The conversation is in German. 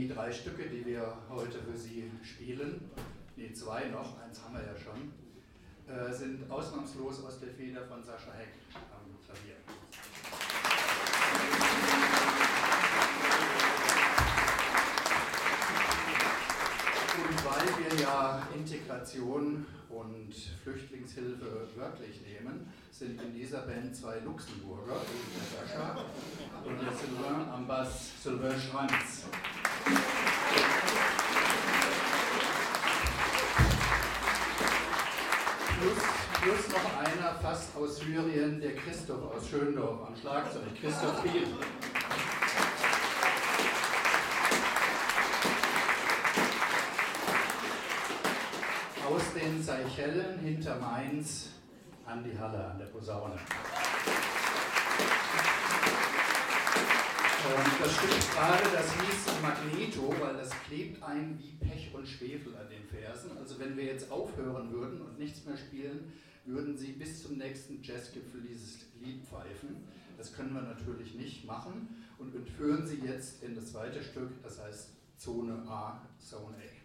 Die 3 Stücke, die wir heute für Sie spielen, nee, 2 noch, eins haben wir ja schon, sind ausnahmslos aus der Feder von Sascha Heck am Klavier. Und weil wir ja Integration und Flüchtlingshilfe wörtlich nehmen, sind in dieser Band 2 Luxemburger, der Sascha und der Sylvain am Bass, Sylvain Schranz. Plus noch einer fast aus Syrien, der Christoph aus Schöndorf am Schlagzeug, Christoph Biel. Aus den Seychellen hinter Mainz an die Halle, an der Posaune. Und das Stück gerade, das hieß Magneto, weil das klebt ein wie Pech und Schwefel an den Fersen. Also wenn wir jetzt aufhören würden und nichts mehr spielen, würden Sie bis zum nächsten Jazzgipfel dieses Lied pfeifen. Das können wir natürlich nicht machen und entführen Sie jetzt in das zweite Stück, das heißt Zone A, Zone A.